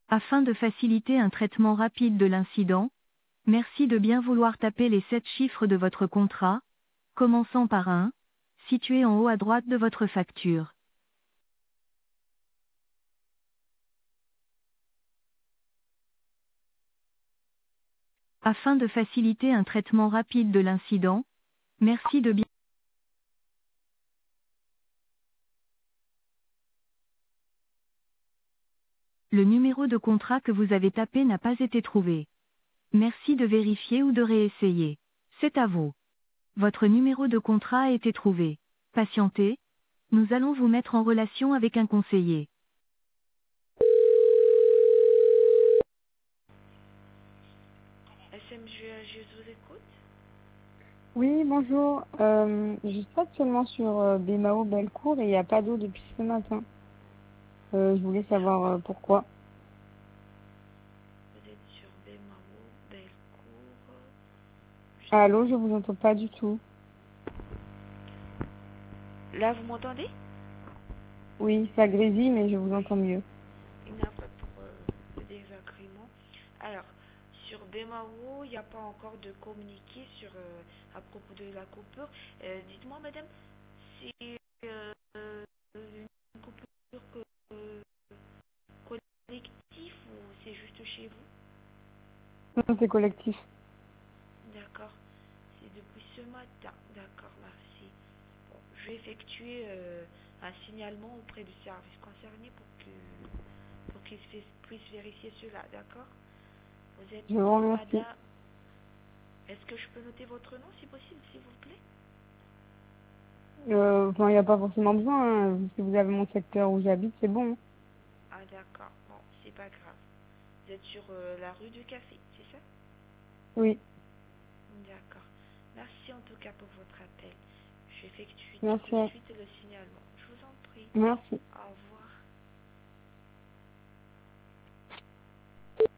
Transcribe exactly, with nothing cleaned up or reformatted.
Afin de faciliter un traitement rapide de l'incident, merci de bien vouloir taper les sept chiffres de votre contrat, commençant par un, situé en haut à droite de votre facture. Afin de faciliter un traitement rapide de l'incident, merci de bien... Le numéro de contrat que vous avez tapé n'a pas été trouvé. Merci de vérifier ou de réessayer. C'est à vous. Votre numéro de contrat a été trouvé. Patientez. Nous allons vous mettre en relation avec un conseiller. S M G A G, je vous écoute. Oui, bonjour. Euh, je suis actuellement sur euh, Bémao Bellecour et il n'y a pas d'eau depuis ce matin. Euh, je voulais savoir euh, pourquoi. Vous êtes sur Bémao, Bellecour. Allô, je vous entends pas du tout. Là, vous m'entendez? Oui, ça grésille, mais je vous entends mieux. Il n'y a pas pour euh, le désagrément. Alors, sur Bémao, il n'y a pas encore de communiqué sur, euh, à propos de la coupure. Euh, Dites-moi, madame, c'est euh, une coupure que- euh, collective ou c'est juste chez vous? Non, c'est collectif. D'accord. C'est depuis ce matin. D'accord, merci. Bon, je vais effectuer euh, un signalement auprès du service concerné pour que pour qu'ils fi- puissent vérifier cela, d'accord? Vous Je vous êtes remercie. madame. Est-ce que je peux noter votre nom si possible, s'il vous plaît? Euh, Enfin, il n'y a pas forcément besoin, hein. Si vous avez mon secteur où j'habite, c'est bon. Ah d'accord, bon, c'est pas grave. Vous êtes sur euh, la rue du Café, c'est ça? Oui, D'accord. Merci en tout cas pour votre appel. J'effectue tout de merci. suite le signalement. Je vous en prie. Merci. Au